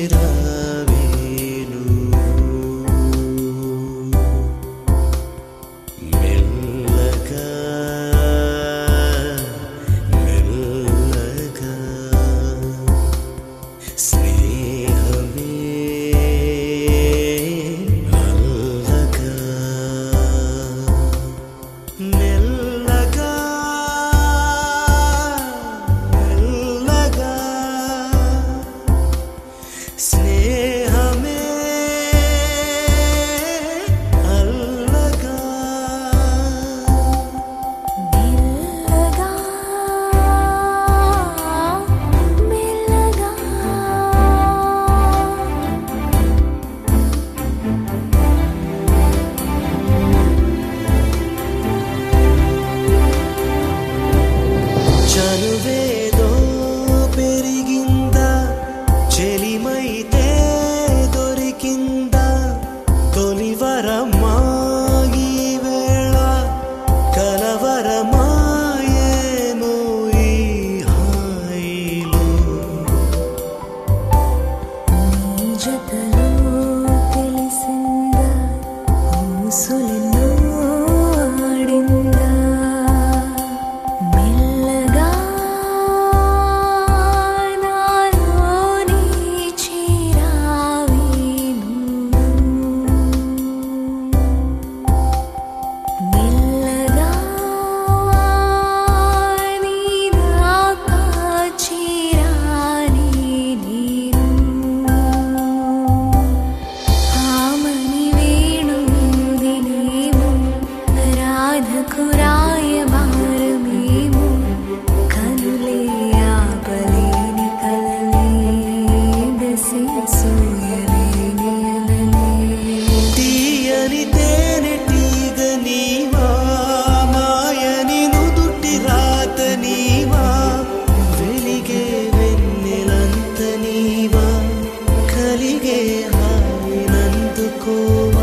చేరావేను మెల్లగా మెల్లగా స్నేహమే అల్లగా మెల్లగా మెల్లగా స్నేహమే అల్లగా మెల్లగా మెల్లగా చనువేదో పెరిగిందా చెలిమైతే దొరికిందా తొలివరమా ఈ వేళ కలవరమాయేమో ఈ హాయిలో నీ జతలో తెలిసిందా ఊసులెన్నో ఆడిందా మెల్లగా నాలోనే చేరావేను మెల్లగా నీ దాకా చేరానే నేను ఆమని వేణుదినేమో రాధకు రాయబారమేమో కనులే ఆపలేని కలలే దసి సూయలేని అలలే తీయని తేనెటీగ నీవా మాయని నుదుటి రాత నీవా వెలిగే వెన్నెలంత నీవా కలిగే హాయినందుకోవా